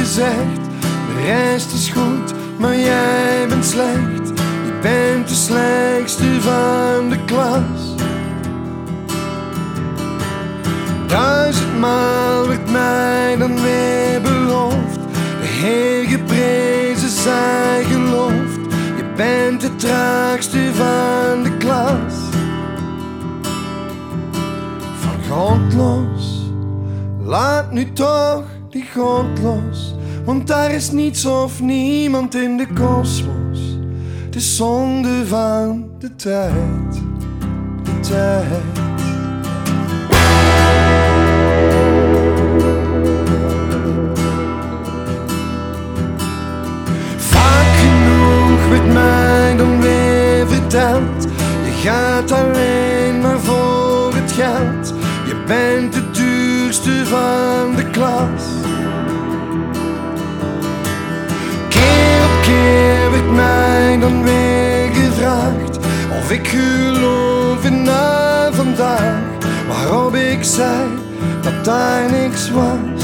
gezegd, de rest is goed, maar jij bent slecht. Je bent de slechtste van de klas. 1000 maal werd mij dan weer beloofd, de Heer geprezen zij geloofd. Je bent de traagste van de klas. Van God los, laat nu toch die God los, want daar is niets of niemand in de kosmos. Het is zonde van de tijd, de tijd. Vaak genoeg werd mij dan weer verteld, je gaat alleen maar voor het geld. Je bent de duurste van de klas. Keer op keer werd mij dan weer gevraagd of ik geloofde na vandaag, waarop ik zei dat daar niks was.